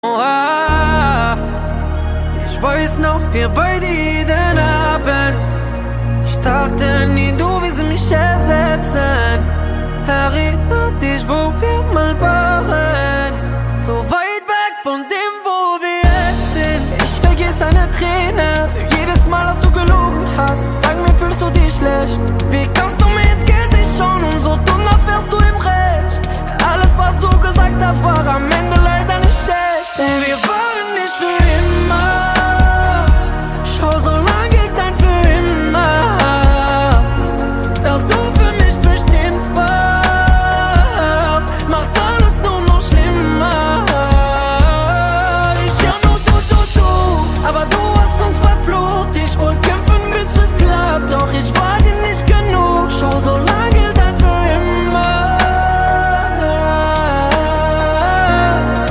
Ich weiß noch, wir beide jeden Abend. Ich dachte nie, du willst mich ersetzen. Erinner dich, wo wir mal waren. So weit weg von dem, wo wir jetzt sind. Ich vergiss eine Träne für jedes Mal, dass du gelogen hast. Sag mir, fühlst du dich schlecht? Wie kannst